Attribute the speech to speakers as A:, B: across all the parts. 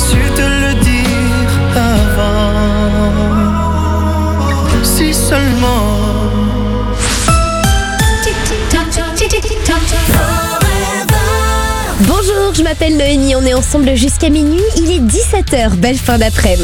A: su te le dire avant. Si seulement.
B: Bonjour, je m'appelle Noémie, on est ensemble jusqu'à minuit, il est 17h, belle fin d'après-midi.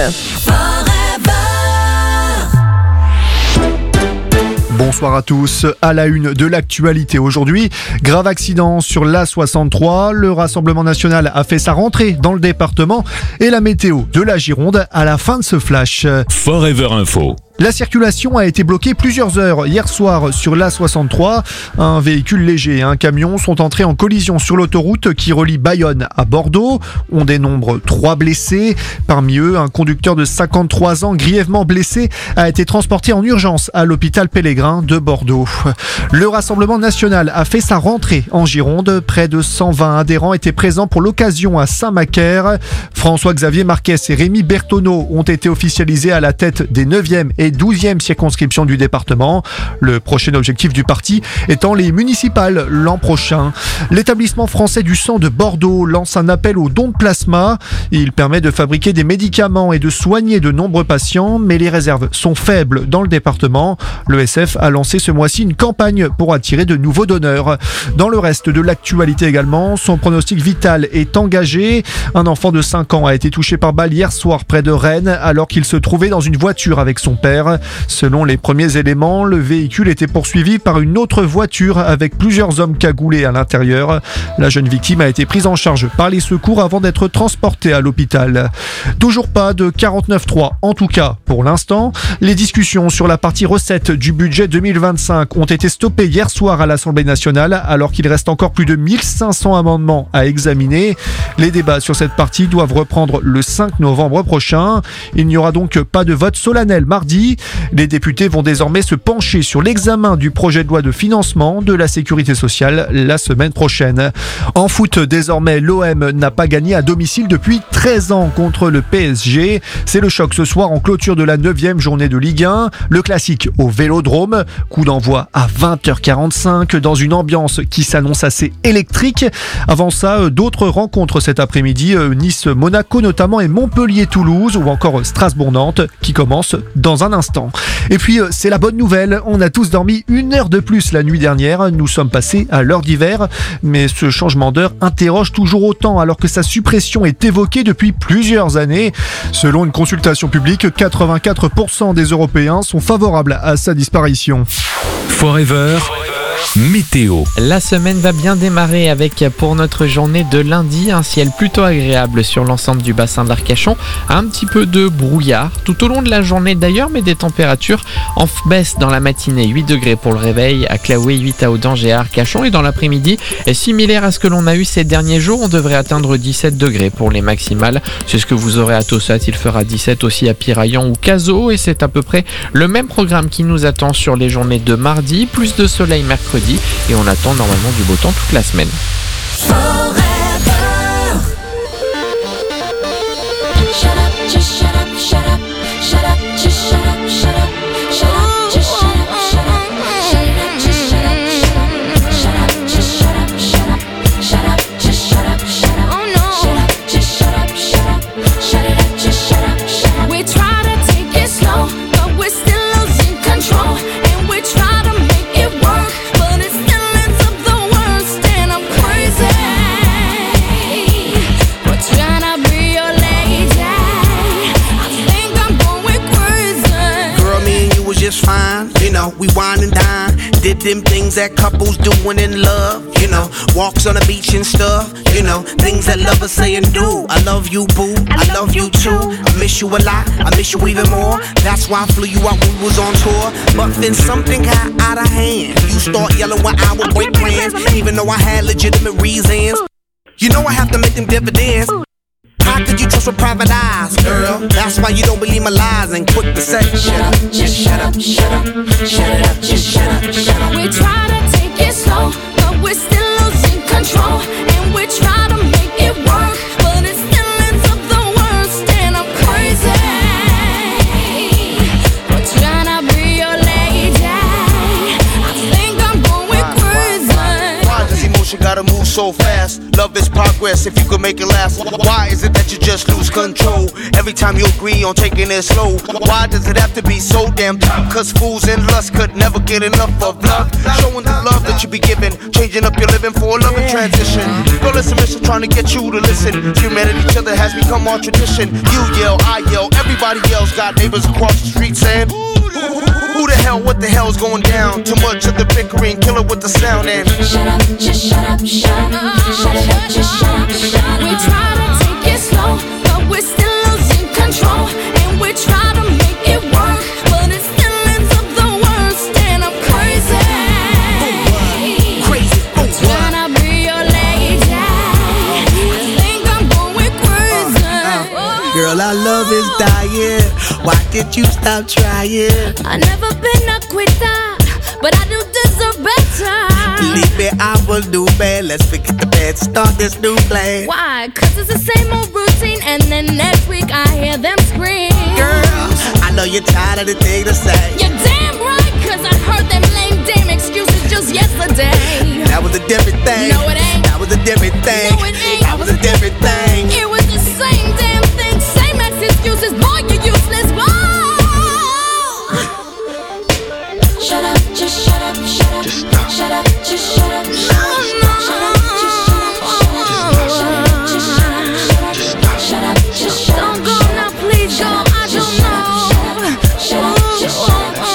C: Bonsoir à tous. À la une de l'actualité aujourd'hui, grave accident sur l'A63. Le Rassemblement national a fait sa rentrée dans le département et la météo de la Gironde à la fin de ce flash.
D: Forever Info.
C: La circulation a été bloquée plusieurs heures hier soir sur l'A63. Un véhicule léger et un camion sont entrés en collision sur l'autoroute qui relie Bayonne à Bordeaux. On dénombre 3 blessés. Parmi eux, un conducteur de 53 ans grièvement blessé a été transporté en urgence à l'hôpital Pellegrin de Bordeaux. Le Rassemblement national a fait sa rentrée en Gironde. Près de 120 adhérents étaient présents pour l'occasion à Saint-Macaire. François-Xavier Marquez et Rémi Bertoneau ont été officialisés à la tête des 9e et 12e circonscriptions du département. Le prochain objectif du parti étant les municipales l'an prochain. L'établissement français du sang de Bordeaux lance un appel aux dons de plasma. Il permet de fabriquer des médicaments et de soigner de nombreux patients, mais les réserves sont faibles dans le département. L'ESF a lancé ce mois-ci une campagne pour attirer de nouveaux donneurs. Dans le reste de l'actualité également, son pronostic vital est engagé. Un enfant de 5 ans a été touché par balle hier soir près de Rennes alors qu'il se trouvait dans une voiture avec son père. Selon les premiers éléments, le véhicule était poursuivi par une autre voiture avec plusieurs hommes cagoulés à l'intérieur. La jeune victime a été prise en charge par les secours avant d'être transportée à l'hôpital. Toujours pas de 49.3, en tout cas pour l'instant. Les discussions sur la partie recette du budget 2025 ont été stoppées hier soir à l'Assemblée nationale alors qu'il reste encore plus de 1500 amendements à examiner. Les débats sur cette partie doivent reprendre le 5 novembre prochain. Il n'y aura donc pas de vote solennel mardi. Les députés vont désormais se pencher sur l'examen du projet de loi de financement de la sécurité sociale la semaine prochaine. En foot, désormais, l'OM n'a pas gagné à domicile depuis 13 ans contre le PSG. C'est le choc ce soir en clôture de la 9e journée de Ligue 1. Le classique au Vélodrome. Coup d'envoi à 20h45 dans une ambiance qui s'annonce assez électrique. Avant ça, d'autres rencontres cet après-midi. Nice-Monaco notamment et Montpellier-Toulouse ou encore Strasbourg-Nantes qui commencent dans un instant. Et puis c'est la bonne nouvelle, on a tous dormi 1 heure de plus la nuit dernière, nous sommes passés à l'heure d'hiver, mais ce changement d'heure interroge toujours autant alors que sa suppression est évoquée depuis plusieurs années. Selon une consultation publique, 84% des Européens sont favorables à sa disparition.
D: Forever. Météo.
E: La semaine va bien démarrer avec pour notre journée de lundi un ciel plutôt agréable sur l'ensemble du bassin d'Arcachon, un petit peu de brouillard tout au long de la journée d'ailleurs, mais des températures en baisse dans la matinée, 8 degrés pour le réveil à Claoué, 8 à Audange et à Arcachon, et dans l'après-midi, similaire à ce que l'on a eu ces derniers jours, on devrait atteindre 17 degrés pour les maximales, c'est ce que vous aurez à Tossat, il fera 17 aussi à Piraillan ou Cazaux, et c'est à peu près le même programme qui nous attend sur les journées de mardi, plus de soleil mercredi, et on attend normalement du beau temps toute la semaine.
F: Just fine, you know, we wine and dine. Did them things that couples doing in love, you know, walks on the beach and stuff, you know, things that lovers say and do. I love you, boo, I love you too. I miss you a lot, I miss you even more. That's why I flew you out when we was on tour. But then something got out of hand. You start yelling when I would break plans, even though I had legitimate reasons. You know I have to make them dividends. How could you trust with private eyes, girl? That's why you don't believe my lies and quick to say, shut up, just shut up, shut up, shut it up, just shut up, shut up.
G: We try to take it slow, but we're still losing control. And we try to make it work, but it still ends up the worst. And I'm crazy for trying to be your lady. I think I'm going crazy.
F: Why does emotion gotta move so fast. Love is progress if you could make it last. Why is it that you just lose control every time you agree on taking it slow? Why does it have to be so damn tough? Cause fools and lust could never get enough of love. Showing the love that you be giving, changing up your living for a loving transition. Girl, it's a mission trying to get you to listen. Humanity, each other has become our tradition. You yell, I yell, everybody yells. Got neighbors across the street saying, who the hell, what the hell's going down? Too much of the bickering, kill it with the sound and
G: shut up, just shut up, shut up, shut up, just shut up, shut up. We try to take it slow, but we're still losing control. And we try to make it work, but it still ends up the worst. And I'm crazy.
F: crazy.
G: When I be your lady, I think I'm going crazy.
F: Girl, our love is dying. Why did you stop trying?
G: I never been a quitter, but I do deserve better.
F: Believe me, I will do bad. Let's forget the bad, start this new plan.
G: Why? Cause it's the same old routine, and then next week I hear them scream.
F: Girl, I know you're tired of the thing to say.
G: You're damn right, cause I heard them lame damn excuses just yesterday.
F: That was a different thing.
G: No, it ain't.
F: That was a different thing.
G: No, it ain't.
F: That was a different thing.
G: It was the same damn thing, same ex excuses. Boy, you useless, boy. Shut up, just shut up, shut up.
F: Just stop.
G: Shut up, just shut up. No, no. Shut up, just shut up. Shut up, just shut up. Don't go now, please go. I don't know. Shut up, just shut up.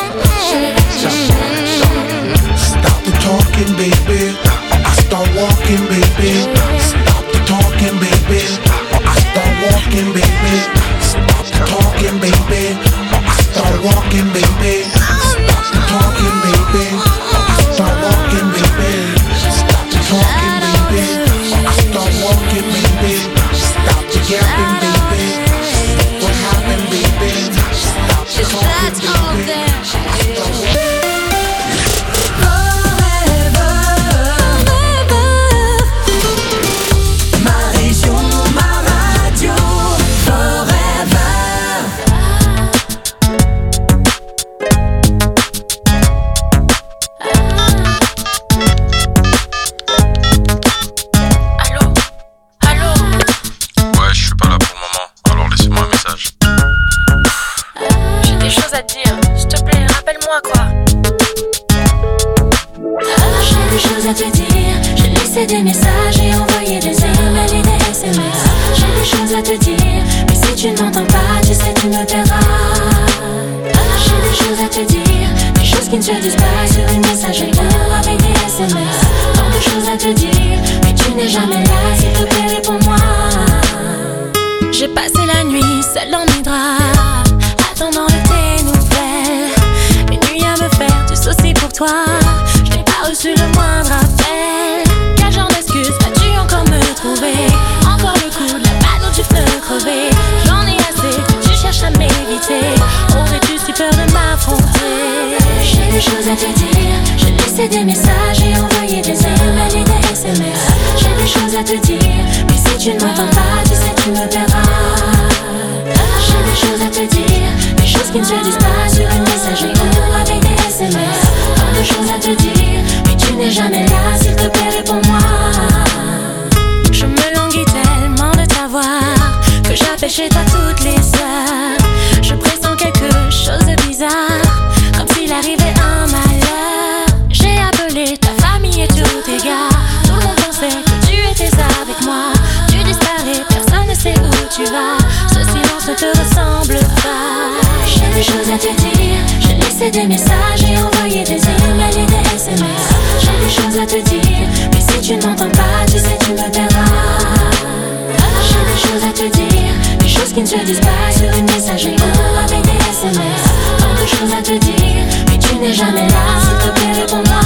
H: Stop the talking, baby. I start walking, baby. Stop the talking, baby. I start walking, baby. Stop the talking, baby. I start walking, baby. Stop the talking, baby. I start walking, baby. Stop the talking, baby. I start walking, baby. Stop the yapping, baby. What happened, baby? Stop the talking, baby.
G: Des messages et envoyer des emails et des SMS. J'ai des choses à te dire, mais si tu ne m'entends pas, tu sais tu me perdras. J'ai des choses à te dire, des choses qui ne se disent pas sur une messagerie ou avec des SMS. Tant de choses à te dire, mais tu n'es jamais là, s'il te plaît réponds-moi. J'ai passé la nuit seule dans mes draps, attendant de tes nouvelles. Une nuit à me faire du souci pour toi, je n'ai pas reçu le moindre appel. Vas-tu encore me trouver? Encore le coup de la balle dont tu veux crever. J'en ai assez que tu cherches à m'éviter. Aurais-tu si peur de m'affronter? J'ai des choses à te dire, j'ai laissé des messages et envoyé des emails et des SMS. J'ai des choses à te dire, mais si tu ne m'entends pas, tu sais tu me perdras. J'ai des choses à te dire, des choses qui ne se disent pas sur une messagerie ou avec des SMS. Tant de choses à te dire, mais tu n'es jamais là, s'il te plaît réponds-moi. Je me languis tellement de t'avoir que j'appelle chez toi toutes les heures. Je pressens quelque chose de bizarre, comme s'il arrivait un malheur. J'ai appelé ta famille et tous tes gars. Tout le monde pensait que tu étais avec moi. Tu disparais, personne ne sait où tu vas. Ce silence ne te ressemble pas. J'ai des choses à te dire, j'ai laissé des messages et envoyé des emails et des SMS. J'ai des choses à te dire, mais si tu ne m'entends pas, tu sais tu me perdras. J'ai des choses à te dire, des choses qui ne se disent pas sur une messagerie ou avec des SMS. Tant de choses à te dire, mais tu n'es jamais là, s'il te plaît réponds-moi.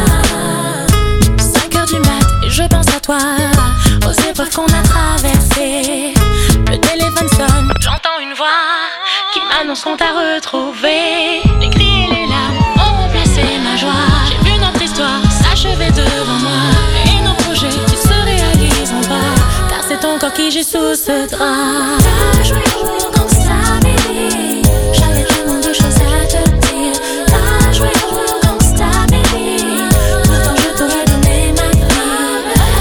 G: 5h du mat et je pense à toi, aux épreuves qu'on a traversées. Le téléphone sonne, j'entends une voix qui m'annonce qu'on t'a retrouvé. Les cris et les larmes ont remplacé ma joie. J'ai vu notre histoire s'achever devant moi, et nos projets qui se réaliseront pas, car c'est ton corps qui gît sous ce drap. T'as joué au rôle gangsta baby, j'avais tellement de choses à te dire. T'as joué au rôle gangsta baby, pourtant je t'aurais donné ma vie.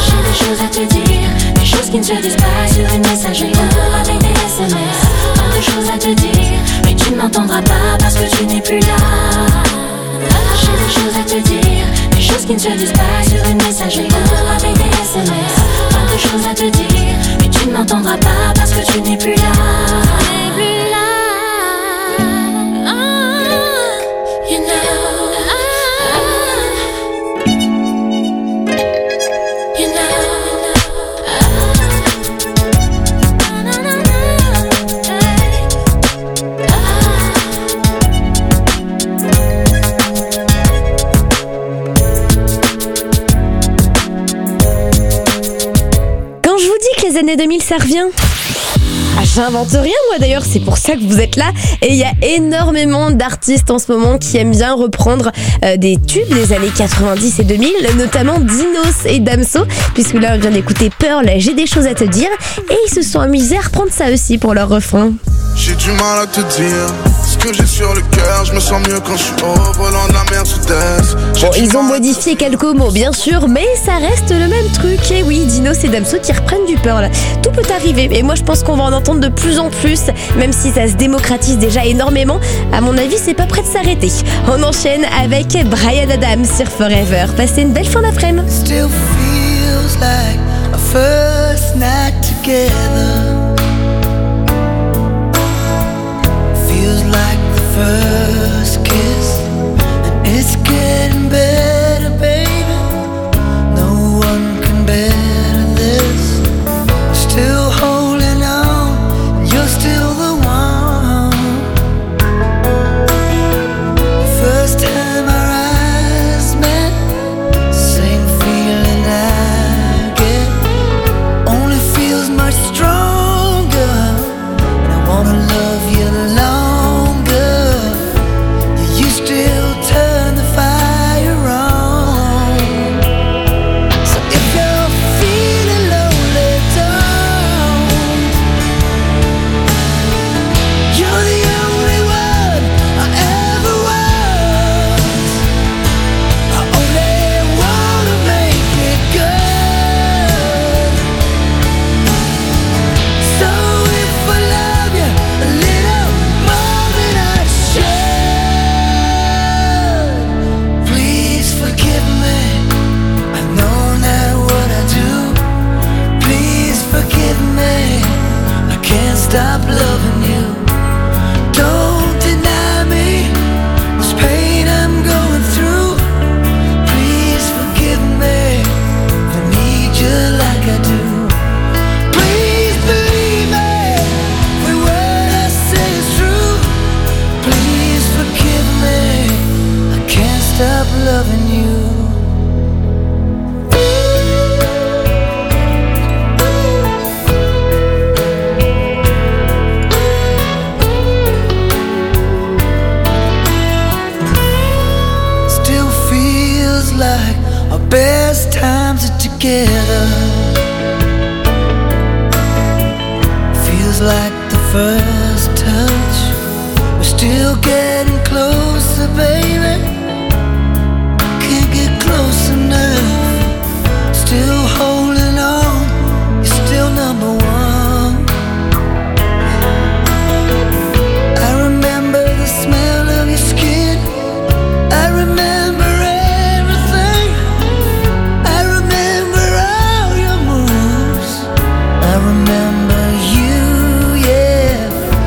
G: choses à te dire, des choses qui ne se disent pas sur une messagerie ou avec des SMS. Tant de choses à te dire, mais tu ne m'entendras pas parce que tu n'es plus là. J'ai des choses à te dire, des choses qui ne se disent pas sur une messagerie ou avec des SMS. Tant de choses à te dire, mais tu ne m'entendras pas parce que tu n'es plus là. You know.
B: Les années 2000 ça revient. J'invente rien moi d'ailleurs, c'est pour ça que vous êtes là. Et il y a énormément d'artistes en ce moment qui aiment bien reprendre des tubes des années 90 et 2000, notamment Dinos et Damso, puisque là on vient d'écouter Pearl, J'ai des choses à te dire, et ils se sont amusés à reprendre ça aussi pour leur refrain.
H: J'ai du mal à te dire ce que j'ai sur le cœur, je me sens mieux quand je suis au volant de la Mercedes.
B: Bon, ils ont modifié quelques mots bien sûr, mais ça reste le même truc. Et oui, Dinos et Damso qui reprennent du Pearl. Tout peut arriver, et moi je pense qu'on va en entendre de plus en plus, même si ça se démocratise déjà énormément. À mon avis, c'est pas prêt de s'arrêter. On enchaîne avec Bryan Adams sur Forever. Passez une belle fin d'après-midi.
A: Still feels like a first night together. Feels like the first kiss, and it's getting better, baby. No one can better this. Still holding on, and you're still the one. First time our eyes met, same feeling I get. Only feels much stronger, and I wanna love you longer. You still turn the fire on. So if you're feeling lonely, don't. You're the only one I ever was. I only wanna make it good. So if I love you a little more than I should, please forgive me. I know now what I do. Please forgive me. I can't stop loving you. Don't deny me this pain I'm going through. Please forgive me. I need you like I do. Please believe me. Every word I say is true. Please forgive me. I can't stop loving you. Still feels like our best times are together. Feels like the first touch. We're still getting closer, baby. Can't get close enough. Still holding on. You're still number one. I remember the smell of your skin. I remember everything. I remember all your moves. I remember you, yeah.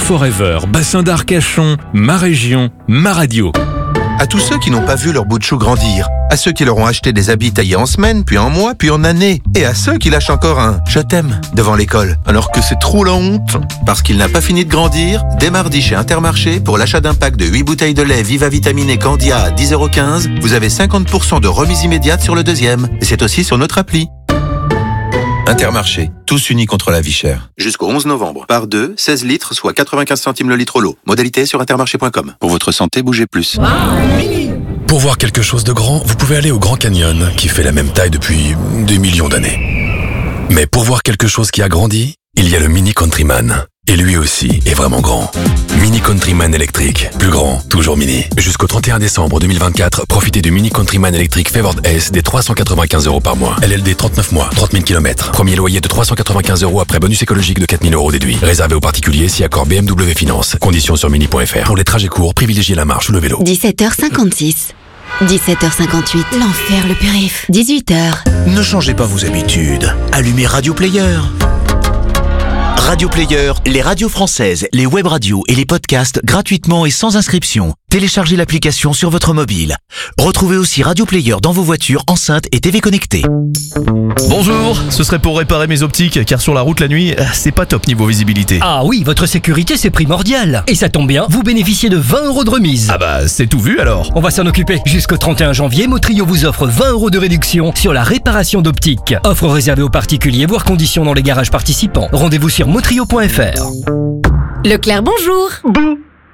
D: Forever, bassin d'Arcachon, ma région, ma radio.
I: À tous ceux qui n'ont pas vu leur bout de chou grandir, à ceux qui leur ont acheté des habits taillés en semaines, puis en mois, puis en années, et à ceux qui lâchent encore un « je t'aime » devant l'école, alors que c'est trop la honte. Parce qu'il n'a pas fini de grandir, dès mardi chez Intermarché, pour l'achat d'un pack de 8 bouteilles de lait Viva Vitaminé Candia à 10,15 €, vous avez 50% de remise immédiate sur le deuxième. Et c'est aussi sur notre appli. Intermarché, tous unis contre la vie chère. Jusqu'au 11 novembre. Par 2, 16 litres, soit 95 centimes le litre au lot. Modalité sur intermarché.com. Pour votre santé, bougez plus.
J: Pour voir quelque chose de grand, vous pouvez aller au Grand Canyon, qui fait la même taille depuis des millions d'années. Mais pour voir quelque chose qui a grandi, il y a le Mini Countryman. Et lui aussi est vraiment grand. Mini Countryman électrique. Plus grand, toujours mini. Jusqu'au 31 décembre 2024, profitez du Mini Countryman électrique Favored S des 395 € par mois. LLD 39 mois, 30 000 km. Premier loyer de 395 € après bonus écologique de 4 000 € déduit. Réservé aux particuliers si accord BMW Finance. Conditions sur mini.fr. Pour les trajets courts, privilégiez la marche ou le vélo.
K: 17h56. 17h58. L'enfer, le périph'. 18h.
L: Ne changez pas vos habitudes. Allumez Radio Player. Radio Player, les radios françaises, les web radios et les podcasts gratuitement et sans inscription. Téléchargez l'application sur votre mobile. Retrouvez aussi Radio Player dans vos voitures, enceintes et TV connectées.
M: Bonjour, ce serait pour réparer mes optiques, car sur la route la nuit, c'est pas top niveau visibilité.
N: Ah oui, votre sécurité c'est primordial. Et ça tombe bien, vous bénéficiez de 20 € de remise.
M: Ah bah, c'est tout vu alors.
N: On va s'en occuper. Jusqu'au 31 janvier, Motrio vous offre 20 € de réduction sur la réparation d'optiques. Offre réservée aux particuliers, voire conditions dans les garages participants. Rendez-vous sur motrio.fr.
B: Leclerc, bonjour.
O: Bouh.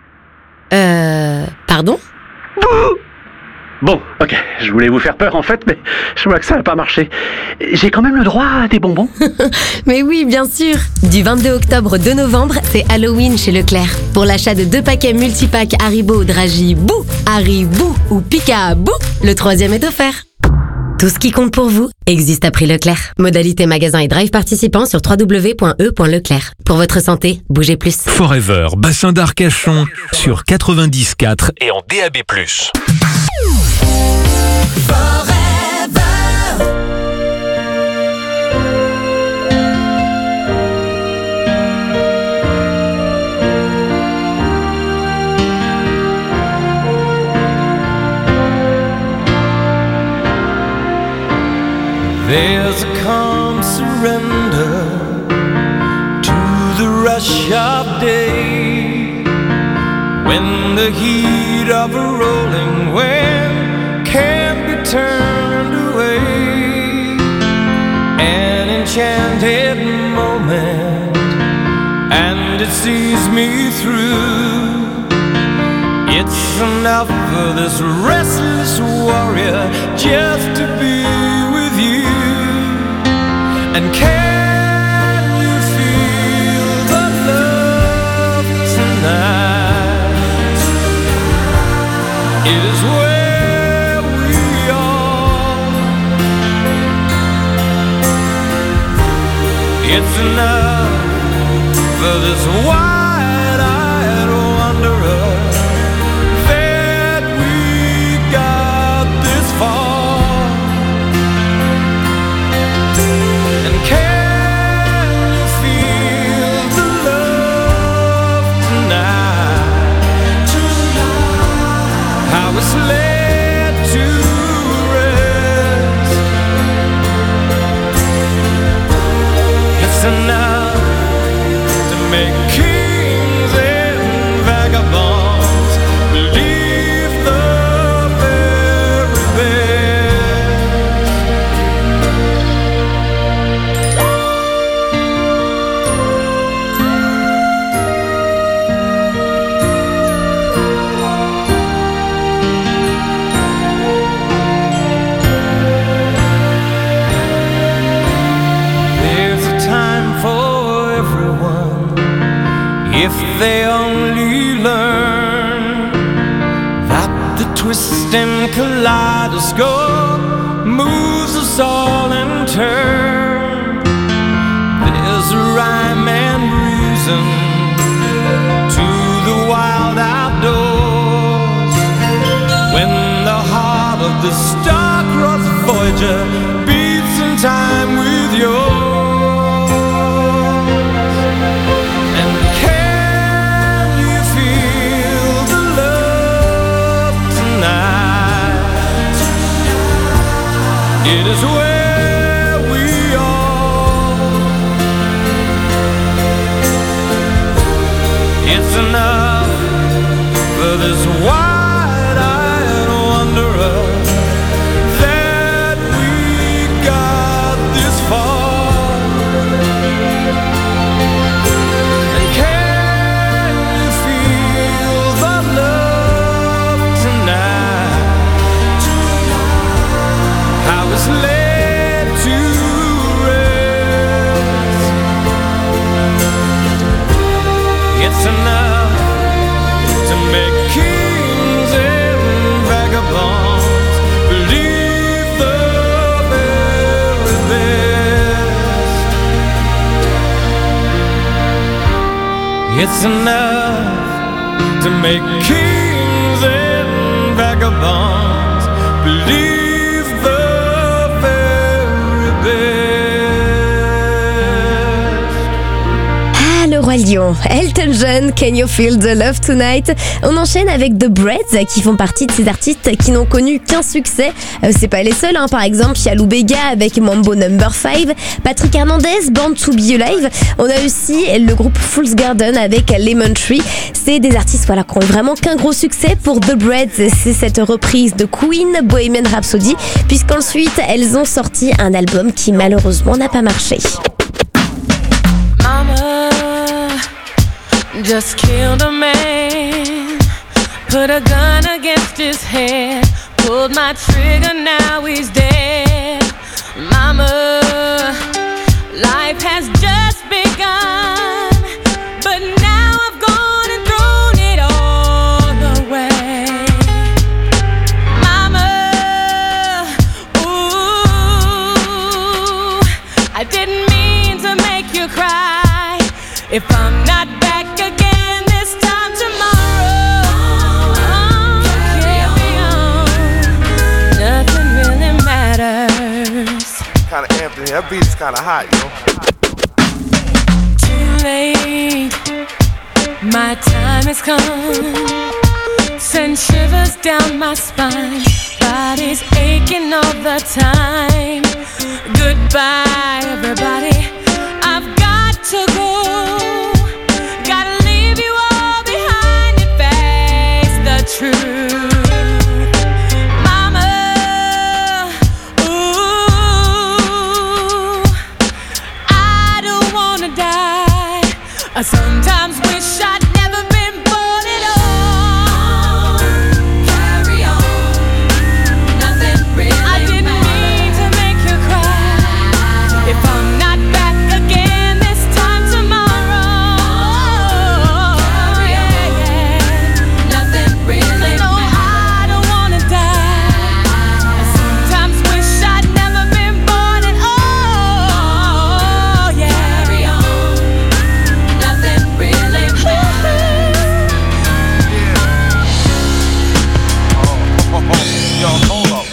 B: Pardon?
O: Bouh. Bon, ok, je voulais vous faire peur en fait, mais je vois que ça n'a pas marché. J'ai quand même le droit à des bonbons.
B: Mais oui, bien sûr. Du 22 octobre au 2 novembre, c'est Halloween chez Leclerc. Pour l'achat de 2 paquets multipacks Haribo, Dragi, Bou, Haribou ou Pika, Bou, le 3e est offert. Tout ce qui compte pour vous existe à prix Leclerc. Modalité magasin et drive participants sur www.e.leclerc. Pour votre santé, bougez plus.
D: Forever, bassin d'Arcachon, sur 90.4 et en DAB+.
P: There's a calm surrender to the rush of day, when the heat of a rolling wind can't be turned away. An enchanted moment, and it sees me through. It's enough for this restless warrior just to be with you. And can you feel the love tonight? It is where we are. It's enough for this wide-eyed wanderer that we got this far. Enough to make kings and vagabonds believe the very best. There's a time for everyone, if they only learn that the twisting kaleidoscope moves us all in turn. There's a rhyme and reason to the wild outdoors, when the heart of the star-crossed Voyager beats in time with yours. And can this wide-eyed wanderer that we got this far. And can you feel the love tonight? How it's laid to rest. It's enough to make kings and vagabonds believe the very best. It's enough to make kings and vagabonds believe the very best.
B: Ah, le Roi Lion, Elton John, Can You Feel the Love Tonight? On enchaîne avec The Breads qui font partie de ces artistes qui n'ont connu qu'un succès. C'est pas les seuls, hein. Par exemple, il y a Lou Bega avec Mambo No. 5, Patrick Hernandez, Born to Be Alive. On a aussi le groupe Fool's Garden avec Lemon Tree. C'est des artistes qui ont vraiment qu'un gros succès. Pour The Breads, c'est cette reprise de Queen, Bohemian Rhapsody, puisqu'ensuite elles ont sorti un album qui malheureusement n'a pas marché.
G: Mama just killed a man, put a gun against his head, pulled my trigger, now he's dead. Mama, life has just begun, but now I've gone and thrown it all away. Mama, ooh, I didn't mean to make you cry. If I'm not back again this time tomorrow, carry on, nothing really matters.
Q: Kinda amped in here, that beat is kinda hot, yo.
G: Too late, my time has come, send shivers down my spine, body's aching all the time. Goodbye everybody, I've got to go. Gotta leave you all behind and face the truth. Mama, ooh, I don't wanna die. I sometimes wish I'd never been born at all. Carry on, nothing really I didn't mean to make you cry. If I'm not back again this time tomorrow, nothing really no, I don't wanna die. I sometimes wish I'd never been born at all. Carry on, nothing really matters.
Q: Yo, hold up.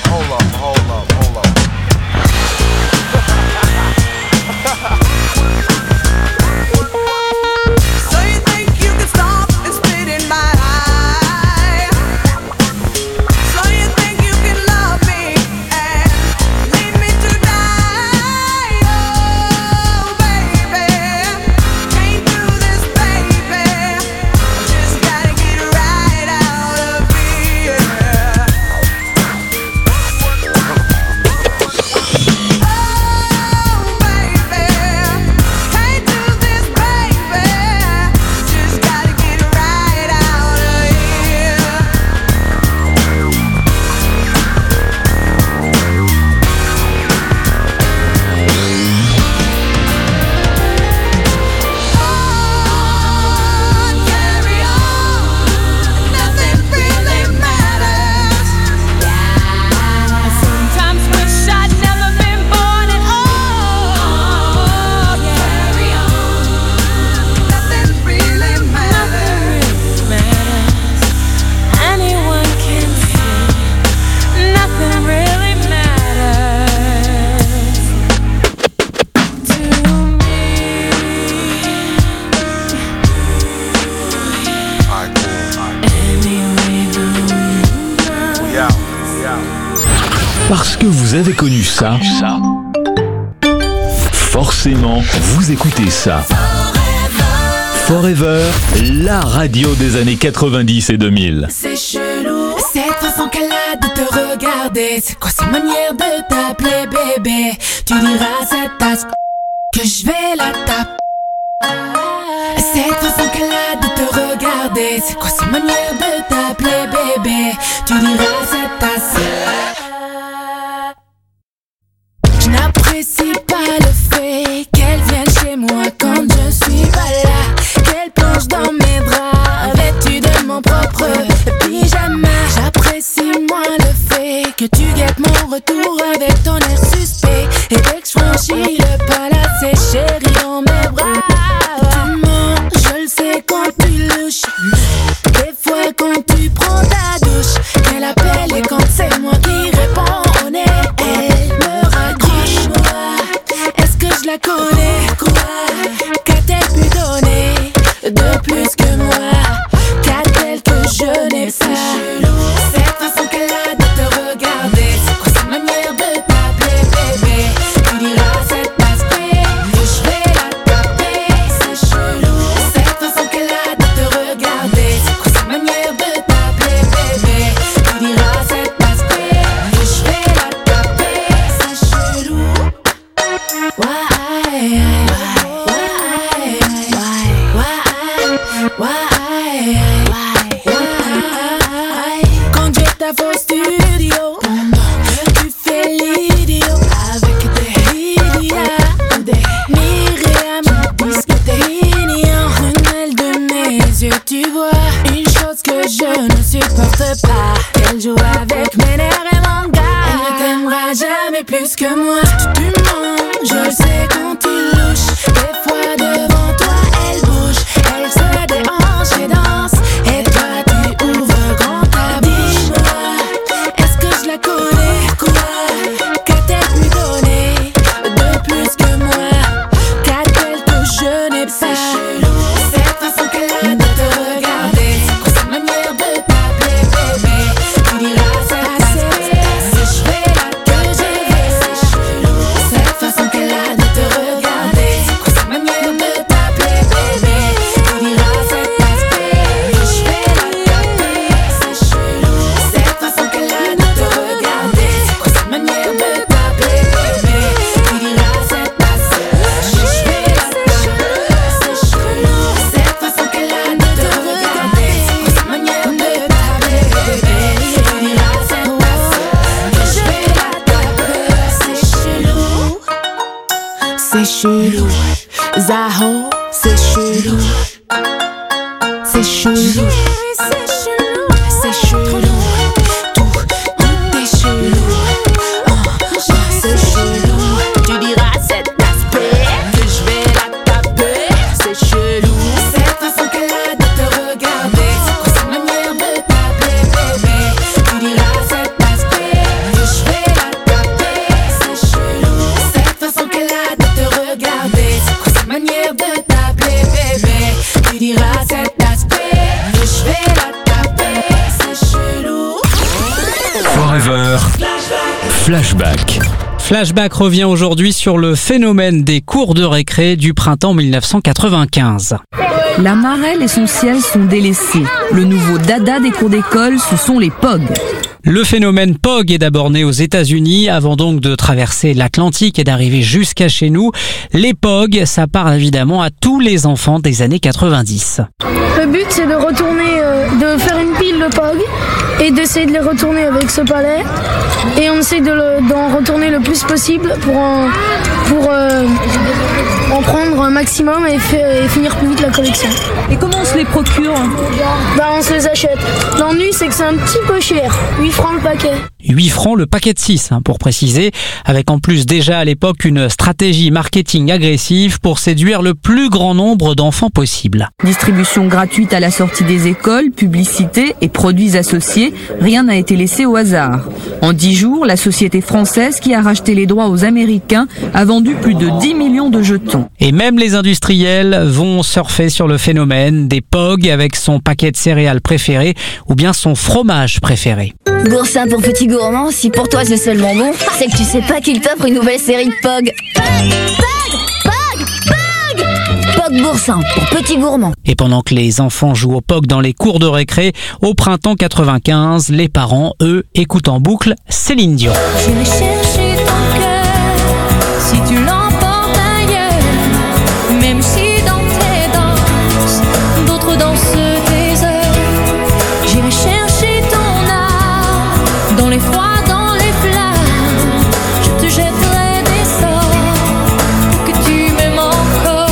F: So you think you can stop and spit in my eye? So you think you can love me and leave me to die? Oh baby, can't do this, baby. I just gotta get right out of here. Oh baby, can't do this, baby. Just gotta get right out of here. Carry on, nothing really matters. I sometimes wish I'd never been born at all. Carry on, nothing really matters. Anyone can see, nothing really matters to me.
Q: Alright, cool. We out.
D: Parce que vous avez connu ça, forcément, vous écoutez ça. Forever, la radio des années 90 et 2000.
G: C'est chelou, cette façon qu'elle a de te regarder. C'est quoi cette manière de t'appeler bébé? Tu diras cette tasse que je vais la taper. Cette façon qu'elle a de te regarder. C'est quoi cette manière de t'appeler bébé? Tu diras cette tasse. Je n'apprécie pas le fait qu'elle vienne chez moi quand je suis pas là, qu'elle plonge dans mes draps vêtue de mon propre pyjama. J'apprécie moins le fait que tu guettes mon retour avec ton air suspect. Et dès que je franchis le pas là, c'est chérie dans mes bras. Tu mens, je le sais quand tu louches. Des fois quand tu prends ta douche, qu'elle appelle et quand c'est moi qui réponds, on est elle me raccroche. Est-ce que je la connais? Quoi? Qu'a-t-elle pu donner de plus que moi? Qu'a-t-elle que je n'ai pas? Cette façon qu'elle a de te regarder. C'est quoi cette manière de t'appeler bébé? Tu diras cette tasse que je vais la taper. C'est chelou. Cette façon qu'elle a de te regarder. C'est quoi cette manière de t'appeler bébé? Tu diras cette tasse que je vais la taper. C'est chelou. Quand je t'avoue au studio, tu fais l'idiot avec des Lydia ou des Myriam, disent que t'es ignorant. Prunelle de mes yeux, tu vois une chose que je ne supporte pas, qu'elle joue avec mes nerfs et mon gars. Elle ne t'aimera jamais plus que moi. Tu mens, je le sais quand tu louches. Des fois devant toi elle bouge, elle se déhanche et danse. Et toi tu ouvres grand ta bouche. Est-ce que je la connais? Quoi? Qu'a-t-elle pu donner de plus que moi? Qu'a-t-elle que je n'ai pas? Cette façon qu'elle a de te regarder. C'est quoi cette manière de t'appeler bébé? Tu diras cette tasse que je vais la que je vais. C'est chelou. Cette façon qu'elle a de te regarder. C'est quoi cette manière de t'appeler bébé? Tu diras cette tasse que je vais la taper. C'est chelou. Cette façon qu'elle a de te regarder. C'est quoi cette manière de t'appeler bébé? Tu diras cette tasse que je vais la taper. C'est chelou. Cette façon qu'elle a de te regarder. C'est quoi cette manière de t'appeler bébé? Tu diras cette tasse que je vais la taper. C'est chelou. C'est chelou. Zaho, c'est chelou. C'est chelou. C'est chelou. Tout est chelou. C'est chelou. Tu diras cet aspect que je vais la taper. C'est chelou. Cette façon qu'elle a de te regarder. C'est quoi cette manière de t'appeler bébé? Tu diras cet aspect que je vais la taper. C'est chelou. Cette façon qu'elle a de te regarder. C'est quoi cette manière de t'appeler bébé? Tu diras cet aspect que je vais la taper. C'est chelou.
D: Forever, Flashback.
R: Flashback revient aujourd'hui sur le phénomène des cours de récré du printemps 1995.
S: La marelle et son ciel sont délaissés. Le nouveau dada des cours d'école, ce sont les POG.
R: Le phénomène POG est d'abord né aux États-Unis avant donc de traverser l'Atlantique et d'arriver jusqu'à chez nous. Les POG, ça parle évidemment à tous les enfants des années 90.
T: Le but c'est de retourner, de faire une pile de POG et d'essayer de les retourner avec ce palais. Et on essaie d'en retourner le plus possible pour en prendre un maximum et finir plus vite la collection.
S: Et comment on se les procure?
T: On se les achète. L'ennui c'est que c'est un petit peu cher, 8 francs le paquet.
R: 8 francs le paquet de 6, pour préciser, avec en plus déjà à l'époque une stratégie marketing agressive pour séduire le plus grand nombre d'enfants possible.
S: Distribution gratuite à la sortie des écoles, publicité et produits associés, rien n'a été laissé au hasard. En 10 jours, la société française qui a racheté les droits aux Américains a vendu plus de 10 millions de jetons.
R: Et même les industriels vont surfer sur le phénomène des POG avec son paquet de céréales préféré ou bien son fromage préféré.
U: Boursin pour petit gourmand, si pour toi c'est seulement bon, c'est que tu sais pas qu'il t'offre une nouvelle série de POG. POG, POG, POG. POG Boursin, pour petits gourmands.
R: Et pendant que les enfants jouent au POG dans les cours de récré, au printemps 95, les parents, eux, écoutent en boucle Céline Dion.
G: J'irai chercher ton cœur si tu l'emportes ailleurs, même si dans tes danses, d'autres dansent tes heures. J'irai chercher ton âme dans les froids, dans les flammes. Je te jetterai des sorts pour que tu m'aimes encore.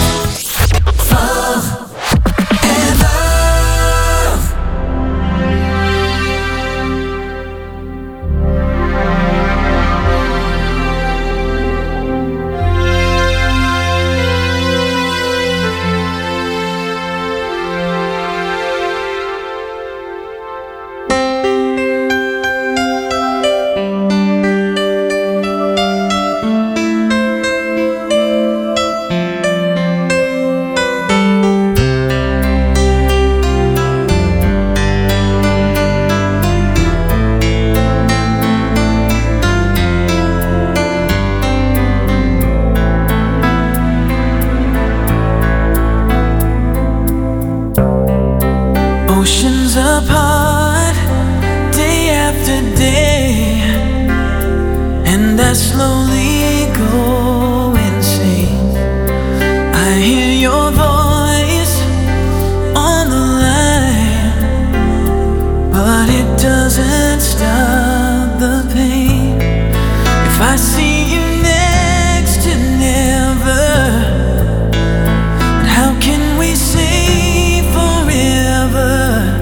A: Oceans apart, day after day, and I slowly go insane. I hear your voice on the line, but it doesn't stop the pain. If I see you next to never, how can we say forever?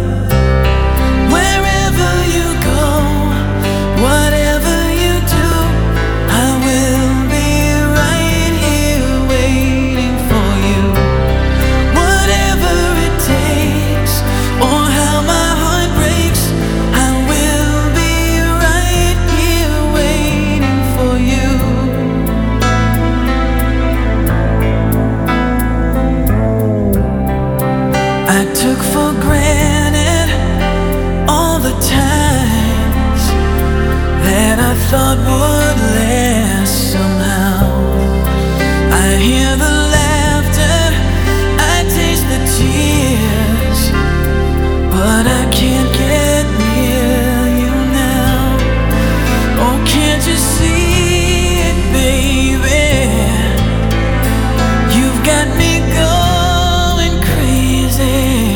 A: Wherever you go, whatever you do, I will be right here waiting for you. Whatever it takes, or how my heart breaks, I will be right here waiting for you. I took for granted all the times that I thought would last somehow. I hear the laughter, I taste the tears, but I can't get near you now. Oh, can't you see it, baby? You've got me going crazy.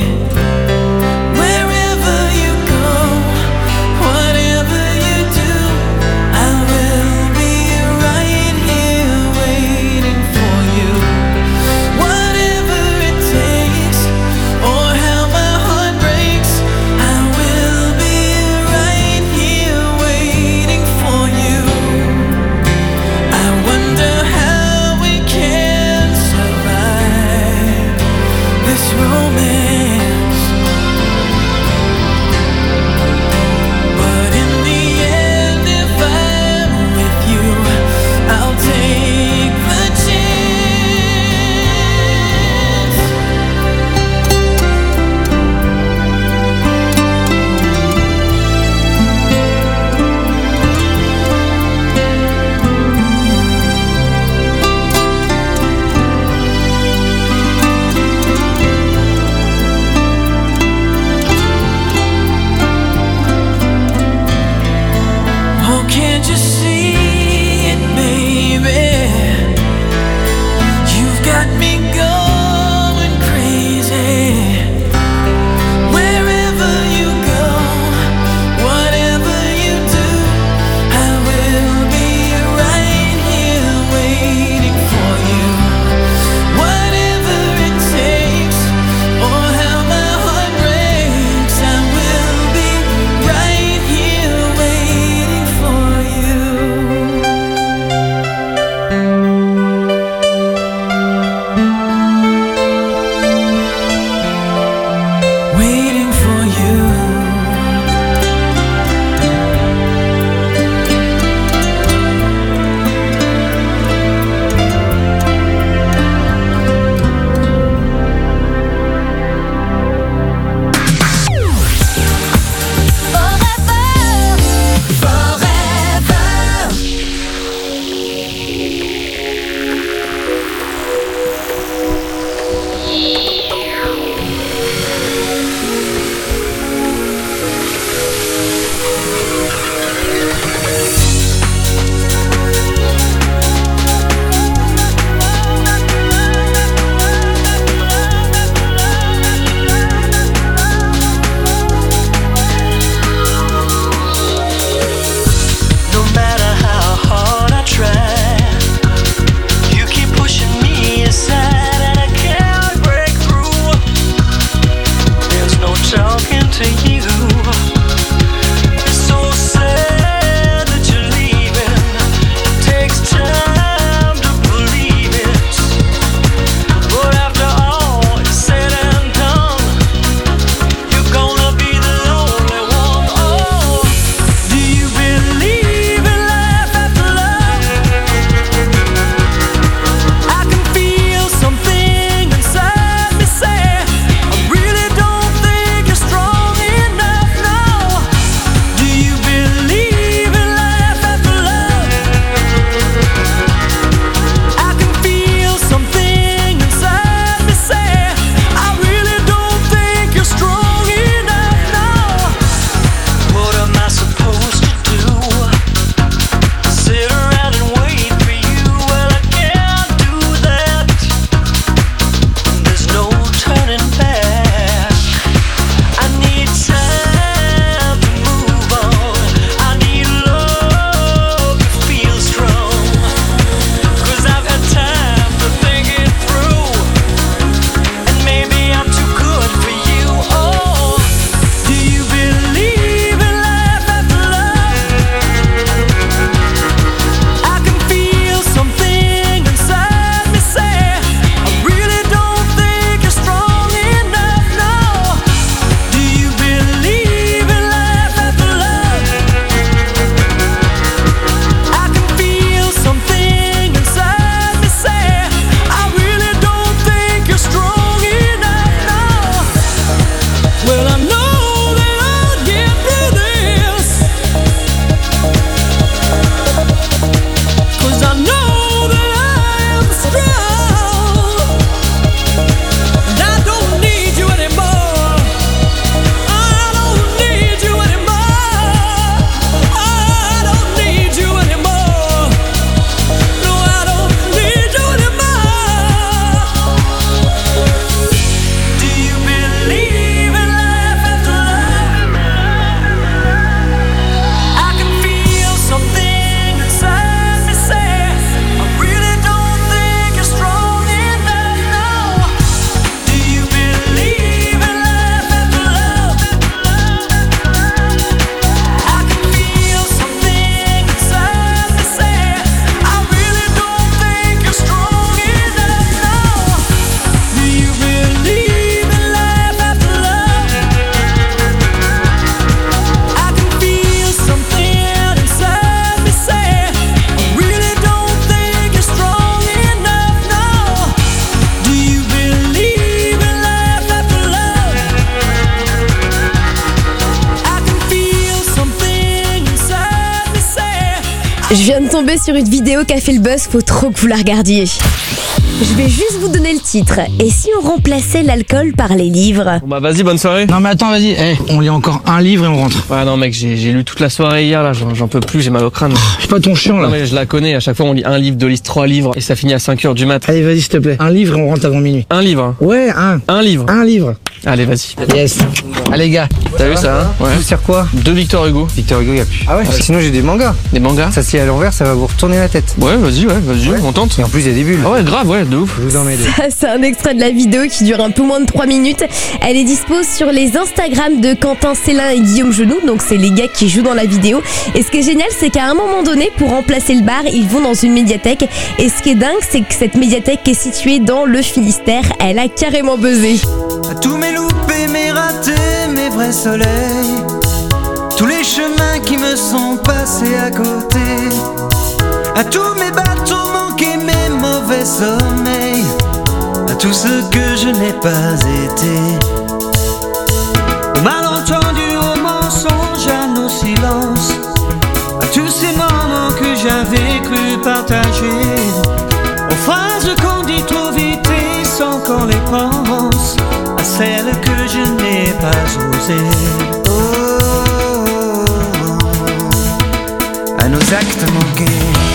A: Wherever you go, whatever you do, I will
B: Je viens de tomber sur une vidéo qui a fait le buzz, faut trop que vous la regardiez. Je vais juste vous donner le titre. Et si on remplaçait l'alcool par les livres?
C: Bon bah vas-y, bonne soirée.
V: Non mais attends, vas-y, on lit encore un livre et on rentre.
C: Ouais non mec, j'ai lu toute la soirée hier là, j'en peux plus, j'ai mal au crâne.
V: C'est pas ton chiant là.
C: Non mais je la connais, à chaque fois on lit un livre, 2 livres, 3 livres et ça finit à 5h du mat.
V: Allez vas-y s'il te plaît, un livre et on rentre avant minuit.
C: Un livre hein.
V: Ouais,
C: un livre.
V: Un livre.
C: Allez vas-y.
V: Yes. Allez gars.
C: T'as vu ça hein? Ouais.
V: Vous sert quoi?
C: 2 Victor Hugo.
V: Victor Hugo y a plus. Ah ouais, sinon j'ai des mangas.
C: Des mangas?
V: Ça se lit à l'envers, ça va vous retourner la tête.
C: Ouais vas-y, on tente.
V: Et en plus il y a des bulles.
C: Ah ouais grave, ouais, de ouf.
V: Je vous en mets deux.
B: Ça, c'est un extrait de la vidéo qui dure un peu moins de 3 minutes. Elle est dispo sur les Instagram de Quentin Célin et Guillaume Genoux, donc c'est les gars qui jouent dans la vidéo. Et ce qui est génial, c'est qu'à un moment donné, pour remplacer le bar, ils vont dans une médiathèque. Et ce qui est dingue, c'est que cette médiathèque qui est située dans le Finistère, elle a carrément buzzé.
A: À tous mes loupés, mes ratés, mes vrais soleils, tous les chemins qui me sont passés à côté, à tous mes bateaux manqués, mes mauvais sommeils, à tout ce que je n'ai pas été, aux malentendus, aux mensonges, à nos silences, à tous ces moments que j'avais cru partager, aux phrases qu'on dit trop vite et sans qu'on les pense, à celles que je n'ai pas osées. Oh, à nos actes manqués.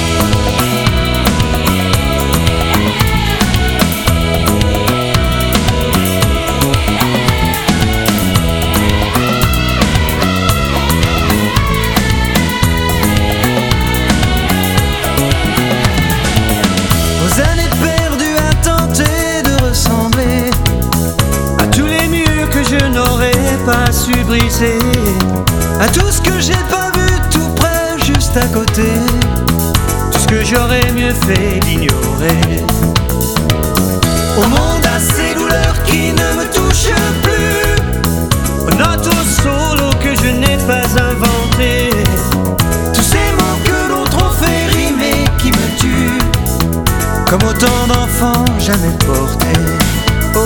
A: Aux années perdues à tenter de ressembler à tous les murs que je n'aurais pas su briser, à tout ce que j'ai pas vu tout près, juste à côté, tout ce que j'aurais mieux fait d'ignorer. Au monde à ces douleurs qui ne me touchent plus, aux notes au solo que je n'ai pas inventé, tous ces mots que d'autres ont fait rimer qui me tuent, comme autant d'enfants jamais portés. Oh,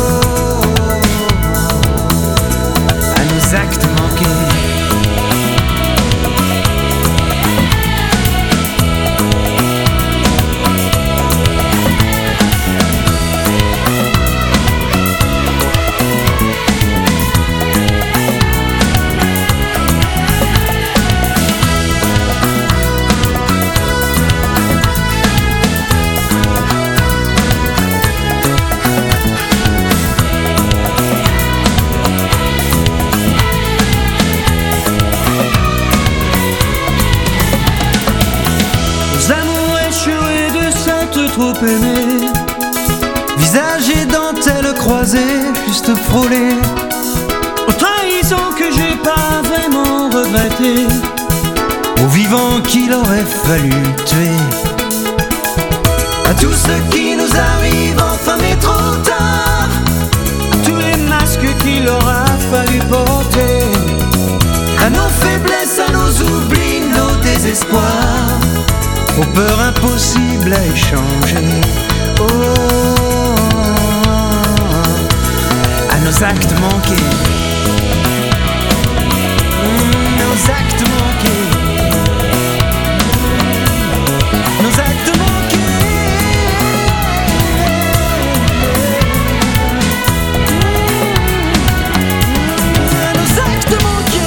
A: à nos actes manqués. Trop aimé, visage et dentelle croisée, juste frôlé, aux trahisons que j'ai pas vraiment regrettées, aux vivants qu'il aurait fallu tuer, à tout ce qui nous arrive enfin mais trop tard, à tous les masques qu'il aura fallu porter, à nos faiblesses, à nos oublis, nos désespoirs, aux peurs impossibles à échanger. Oh, à nos actes manqués. Nos actes manqués. Nos actes manqués. À nos actes manqués.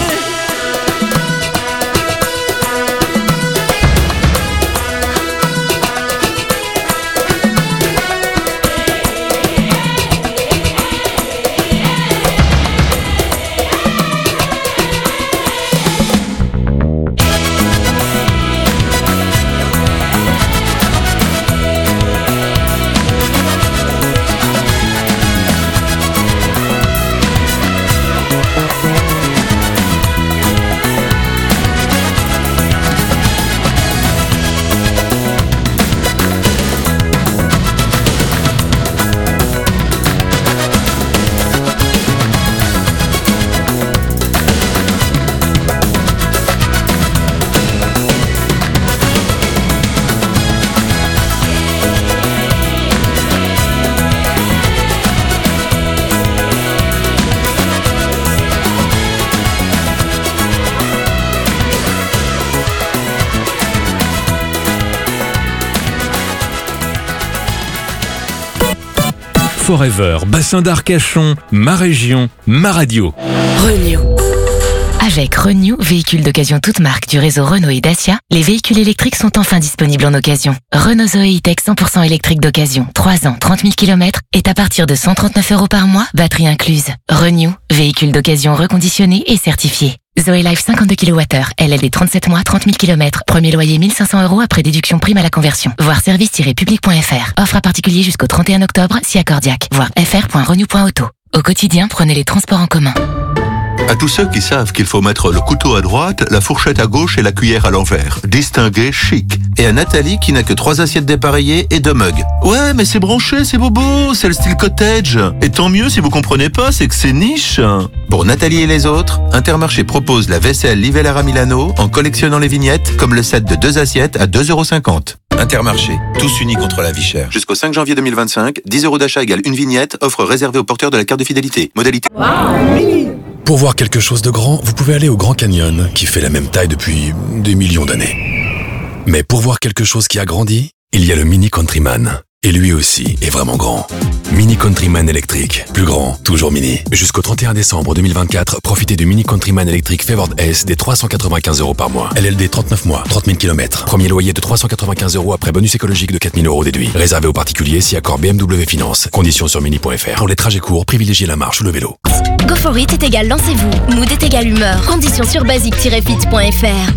D: Forever, bassin d'Arcachon, ma région, ma radio.
E: Renew. Avec Renew, véhicules d'occasion toute marque du réseau Renault et Dacia, les véhicules électriques sont enfin disponibles en occasion. Renault Zoe E-Tech 100% électrique d'occasion, 3 ans, 30 000 km, est à partir de 139 € par mois, batterie incluse. Renew, véhicule d'occasion reconditionné et certifié. Zoe Life 52 kWh, LLD 37 mois, 30 000 km, premier loyer 1 500 € après déduction prime à la conversion. Voir service-public.fr. Offre à particulier jusqu'au 31 octobre, si accordiaque. Voir fr.renew.auto. Au quotidien, prenez les transports en commun.
I: À tous ceux qui savent qu'il faut mettre le couteau à droite, la fourchette à gauche et la cuillère à l'envers. Distingué, chic. Et à Nathalie qui n'a que 3 assiettes dépareillées et 2 mugs. Ouais, mais c'est branché, c'est bobo, c'est le style cottage. Et tant mieux si vous comprenez pas, c'est que c'est niche. Pour Nathalie et les autres, Intermarché propose la vaisselle Livellera Milano en collectionnant les vignettes, comme le set de 2 assiettes à 2,50 €. Intermarché, tous unis contre la vie chère. Jusqu'au 5 janvier 2025, 10 € d'achat égale une vignette, offre réservée aux porteurs de la carte de fidélité. Modalité.
J: Pour voir quelque chose de grand, vous pouvez aller au Grand Canyon, qui fait la même taille depuis des millions d'années. Mais pour voir quelque chose qui a grandi, il y a le Mini Countryman. Et lui aussi est vraiment grand. Mini Countryman électrique. Plus grand, toujours mini. Jusqu'au 31 décembre 2024, profitez du Mini Countryman électrique Favored S des 395 € par mois. LLD 39 mois, 30 000 km. Premier loyer de 395 € après bonus écologique de 4 000 € déduit. Réservé aux particuliers si accord BMW Finance. Conditions sur mini.fr. Pour les trajets courts, privilégiez la marche ou le vélo.
H: Go for it est égal lancez-vous. Mood est égal humeur. Conditions sur basic-fit.fr.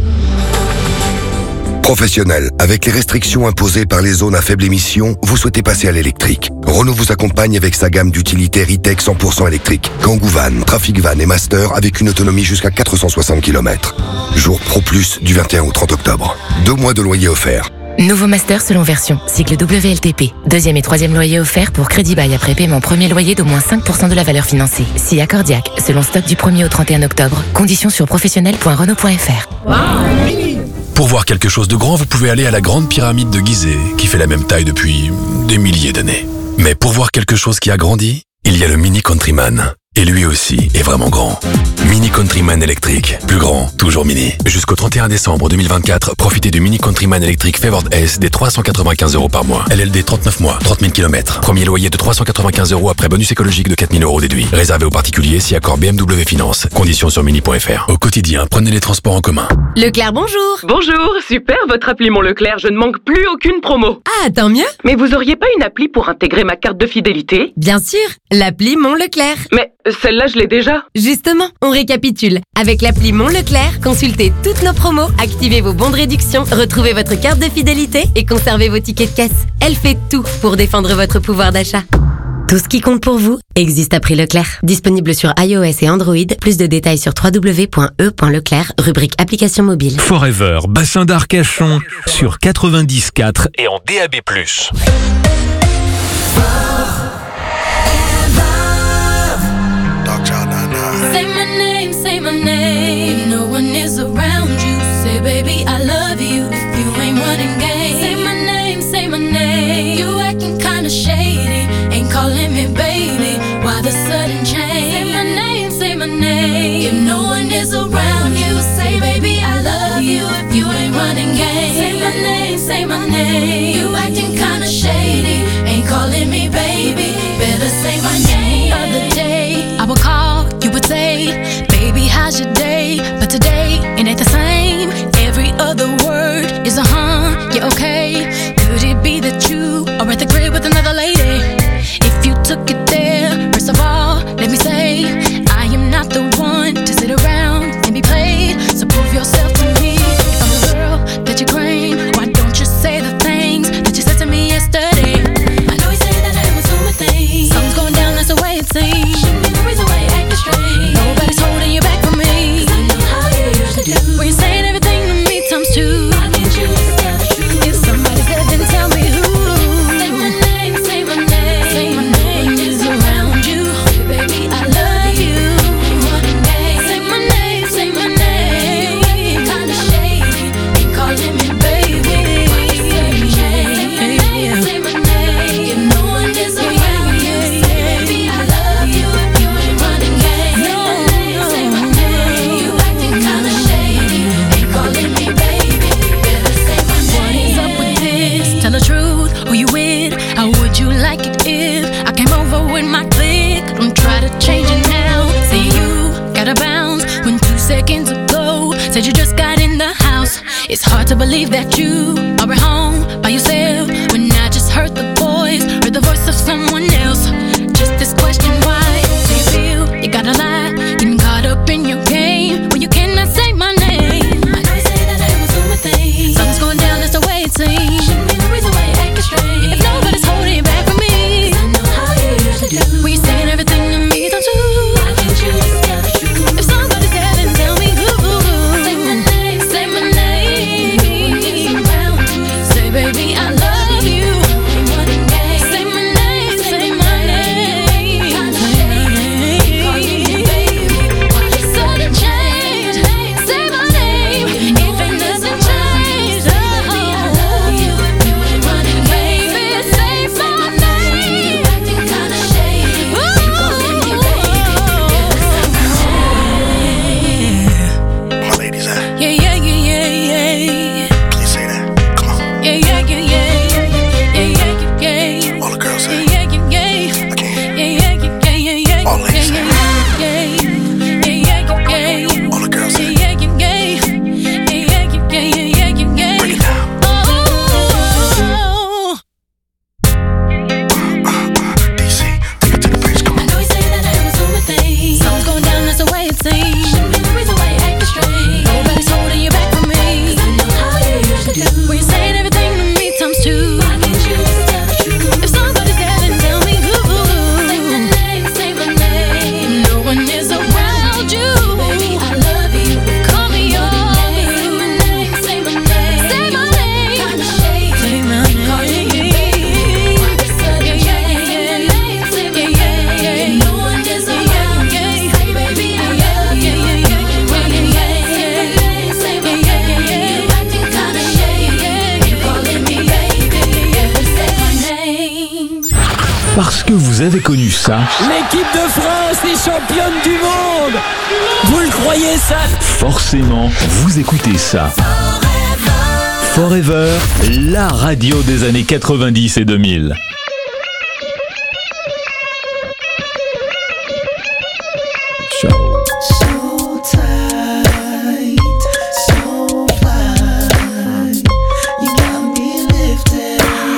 W: Professionnel, avec les restrictions imposées par les zones à faible émission, vous souhaitez passer à l'électrique. Renault vous accompagne avec sa gamme d'utilitaires E-Tech 100% électrique. Kangoo Van, Traffic Van et Master avec une autonomie jusqu'à 460 km. Jour Pro Plus du 21 au 30 octobre. 2 mois de loyer offert.
E: Nouveau Master selon version, cycle WLTP. Deuxième et troisième loyer offert pour crédit bail après paiement premier loyer d'au moins 5% de la valeur financée. Si accordiaque, selon stock du 1er au 31 octobre. Conditions sur professionnel.renault.fr.
J: Pour voir quelque chose de grand, vous pouvez aller à la Grande Pyramide de Gizeh, qui fait la même taille depuis des milliers d'années. Mais pour voir quelque chose qui a grandi, il y a le Mini Countryman. Et lui aussi est vraiment grand. Mini Countryman électrique. Plus grand, toujours mini. Jusqu'au 31 décembre 2024, profitez du Mini Countryman électrique Favored S des 395 € par mois. LLD 39 mois, 30 000 km. Premier loyer de 395 € après bonus écologique de 4 000 € déduit. Réservé aux particuliers si accord BMW Finance. Conditions sur mini.fr. Au quotidien, prenez les transports en commun.
X: Leclerc, bonjour.
Y: Bonjour, super votre appli Mon Leclerc, je ne manque plus aucune promo.
X: Ah, tant mieux.
Y: Mais vous auriez pas une appli pour intégrer ma carte de fidélité?
X: Bien sûr, l'appli Mon Leclerc.
Y: Mais celle-là, je l'ai déjà.
X: Justement, on récapitule. Avec l'appli Mon Leclerc, consultez toutes nos promos, activez vos bons de réduction, retrouvez votre carte de fidélité et conservez vos tickets de caisse. Elle fait tout pour défendre votre pouvoir d'achat. Tout ce qui compte pour vous existe à prix Leclerc. Disponible sur iOS et Android. Plus de détails sur www.e.leclerc, rubrique application mobile.
D: Forever, bassin d'Arcachon, sur 90.4 et en DAB+.
G: Say my name. No one is around you. Say, baby, I love you. If you ain't running game. Say my name. You acting kinda shady. Ain't calling me baby. Why the sudden change? Say my name. If no one is around you, say, baby, I love you. If you ain't running game. Say my name. You acting kinda shady. Ain't calling me baby. Better say my name. Other day, I would call, you would say, baby, how's your day? But today, it ain't the same. Every other word is a yeah, okay. Could it be that you are at the crib with another lady? If you took it there, first of all, let me say, I am not the one to sit around and be played. So prove yourself to me. If I'm the girl that you claim, why don't you say the things that you said to me yesterday? I know you say that I am assuming things. Something's going down, that's the way it seems. Shouldn't be the reason why you're acting strange. Nobody's holding you back from me. hard to believe that you are at home by yourself when I just heard the voice of someone else. Just this question, why do you feel you gotta lie? Getting caught up in your game when you cannot say my name. I know you say that I was doing my thing. Something's going down, that's the way it seems. Shouldn't be the reason why you're acting strange. If nobody's holding you back from me, 'cause I know how you usually do. When you're saying everything to me, don't you? Why can't you just tell the truth? If somebody's there, then tell me who. Say my name, say my name. Say baby, I love you. Say my name, say my name. Sudden change, say my name. If it doesn't change, oh, baby, say my name. Acting kinda shady.
F: My ladies,
G: Yeah, yeah, yeah, yeah, yeah.
F: please say that. Come on.
G: Yeah, yeah, yeah, yeah. Yeah, yeah, yeah, yeah.
F: All the girls say
G: Yeah, yeah, yeah, yeah.
F: Again.
G: Yeah, yeah, yeah, yeah, yeah.
F: All the ladies say
G: Yeah, yeah, yeah, yeah, yeah.
F: All the girls say
G: Yeah, yeah, yeah, yeah, yeah, yeah, yeah, yeah.
F: Break it down.
G: Oh.
F: DC, take it to the bridge. Come
G: I know you say that I was doing my thing. Something's going down, that's the way it seems. Shouldn't be the reason why you're acting strange. Nobody's holding you back from me, 'cause I know how you usually do. When you're saying everything to me times two. Why can't you just tell the truth? If somebody's there, then tell me who. Say my name, say my name. No one is around you. Baby, I love you. Call me yours. Say my name, say my name. Say my name. Kinda shady. Say my name. Calling me baby. Sudden change. Say my name. No one is around you. Say baby, I love you. Say my name. Acting kinda shady. Calling me baby. Say my name.
D: Parce que vous avez connu ça,
R: L'équipe de France est championne du monde. Vous le croyez ça?
D: forcément, vous écoutez ça. Forever, la radio des années 90 et 2000.
A: So tight, so fly. You got me lifted,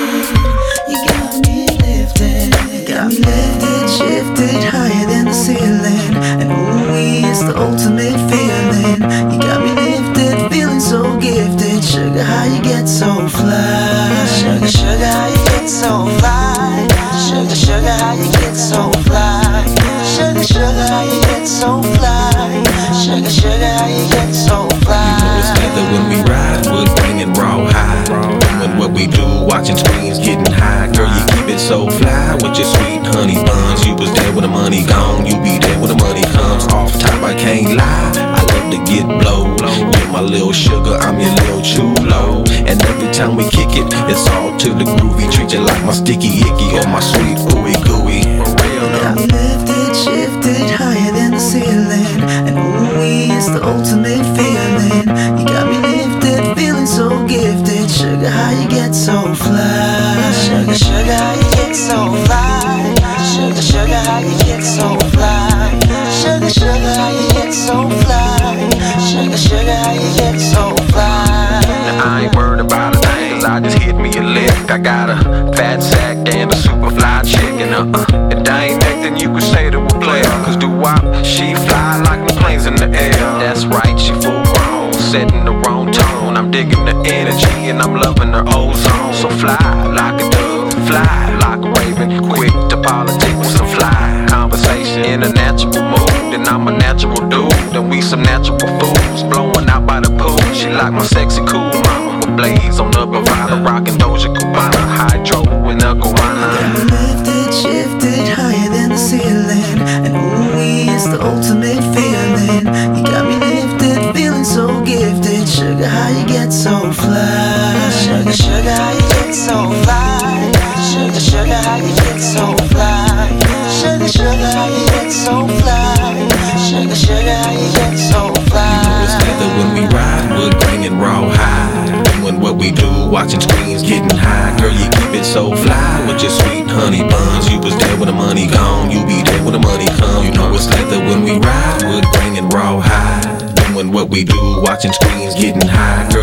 A: you got me lifted, you got me lifted, shifted higher than the ceiling. And ooh, it's the ultimate feeling. You got me lifted, feeling so gifted. Sugar, how you get so fly? Sugar, sugar, how you get so fly? Sugar, sugar, how you get so fly? Sugar, sugar, how you get so fly? Sugar, sugar, how you get so fly?
K: You know it's leather when we ride, wood grain and raw high. Doing what we do, watching screens, getting high. Girl, you keep it so fly with your sweet honey buns. You was there when the money gone, you be there when the money comes. Off top, I can't lie, I love to get blow. You're my little sugar, I'm your little chulo. And every time we kick it, it's all to the groovy. Treat you like my sticky icky or my sweet ooey gooey. For real, no.
A: Got me lifted, shifted higher than the ceiling. And ooh, it's the ultimate feeling. You got me lifted, feeling so gifted. Sugar, how you get so fly? Sugar, sugar, how you get so fly? Sugar, sugar, how you get so fly? Sugar, sugar, how you get so fly? Sugar, sugar, how you get so fly?
K: Now I ain't worried about a thing, 'cause I just hit me a lick. I got a fat sack and a super fly chicken. It ain't nothing you could say to a player, 'cause do-wop, she fly like the planes in the air. That's right, she full grown, setting the wrong tone. I'm digging the energy and I'm loving her ozone. So fly like a dove, fly like a raven. Quick to politic with some fly conversation. In a natural mood, and I'm a natural dude. And we some natural fools, blowing out by the pool. She like my sexy cool mama, with blades on the Bravada, rocking Doja Cubana, hydro in the guana.
A: Lifted, shifted higher than the ceiling. And ooh, it's the ultimate feeling. You got me lifted, feeling so gifted. Sugar, how you get so fly? Sugar, sugar, how you get so fly? Sugar, sugar, how you get so fly? Sugar, sugar, how you get so fly? Sugar, sugar, how you get so fly?
K: You know it's leather when we ride, wood grain and raw high. Doing what we do, watching screens, getting high. Girl, you keep it so fly with your sweet honey buns. You was there when the money gone, you be there when the money come. You know it's leather when we ride, wood grain and raw high. Doing what we do, watching screens, getting high. Girl, you keep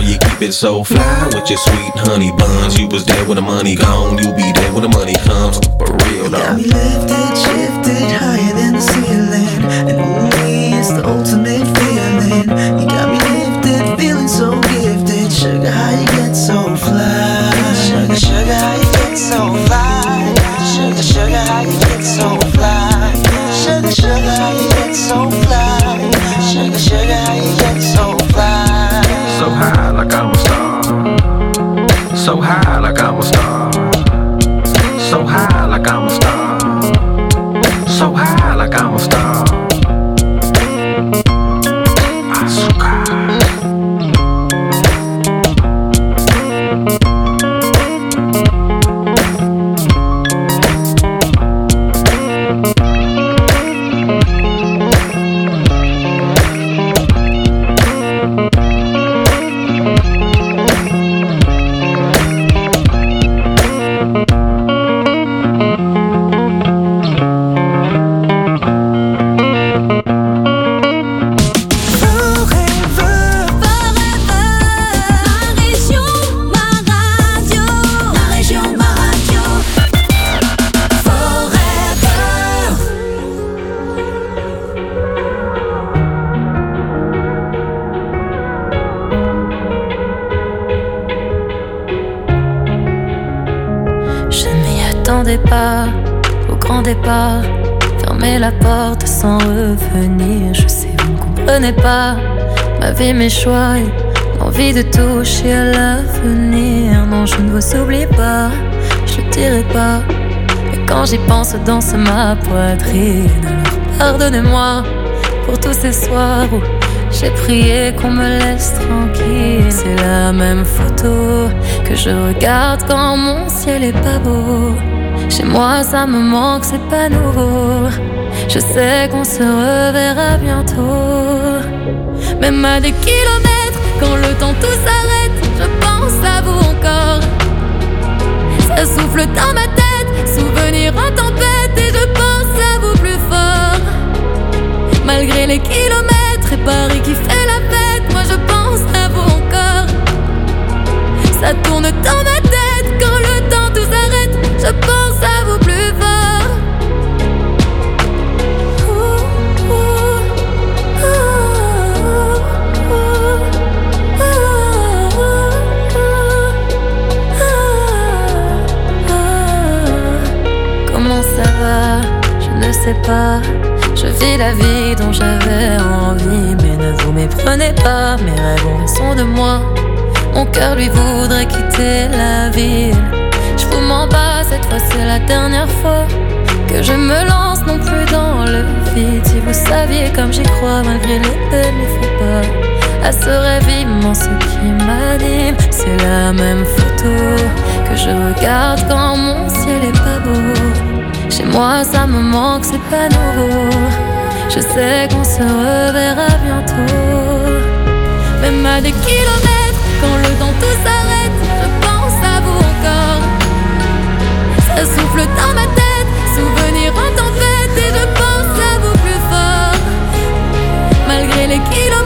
K: keep it so fly with your sweet honey buns. You was there when the money gone, you be there when the money comes. For real, though.
A: Got me lifted, shifted, higher than the ceiling. And only it's the ultimate feeling. You got me lifted, feeling so gifted. Sugar, how you get so fly? Sugar, sugar, how you get so fly? Sugar, sugar, how you get so fly? Sugar, sugar, how you get so fly? Sugar, sugar, how you get so fly?
K: So high like I'm a star. So high like I'm a star. So high like I'm a star. So high like I'm a star. Azúcar.
G: Pas au grand départ, fermer la porte sans revenir. Je sais, vous ne comprenez pas ma vie, mes choix et l'envie de toucher à l'avenir. Non, je ne vous oublie pas, je le dirai pas. Et quand j'y pense, danse ma poitrine. Alors pardonnez-moi pour tous ces soirs où j'ai prié qu'on me laisse tranquille. C'est la même photo que je regarde quand mon ciel est pas beau. Chez moi ça me manque, c'est pas nouveau. Je sais qu'on se reverra bientôt. Même à des kilomètres, quand le temps tout s'arrête, je pense à vous encore. Ça souffle dans ma tête, souvenir en tempête. Et je pense à vous plus fort. Malgré les kilomètres et Paris qui fait la fête, moi je pense à vous encore. Ça tourne dans ma tête, quand le temps tout s'arrête, je pense à vous plus fort. Comment ça va? Je ne sais pas. Je vis la vie dont j'avais envie. Mais ne vous méprenez pas, mes rêves ont raison de moi. Mon cœur lui voudrait quitter la ville. Je vous mens pas, cette fois c'est la dernière fois que je me lance non plus dans le vide. Si vous saviez comme j'y crois malgré les peines, il faut pas à ce rêve immense qui m'anime. C'est la même photo que je regarde quand mon ciel est pas beau. Chez moi ça me manque, c'est pas nouveau. Je sais qu'on se reverra bientôt. Même à des kilomètres, quand le temps tout s'arrête, je pense à vous encore. Ça souffle dans ma tête, souvenir en tempête. Et je pense à vous plus fort. Malgré les kilomètres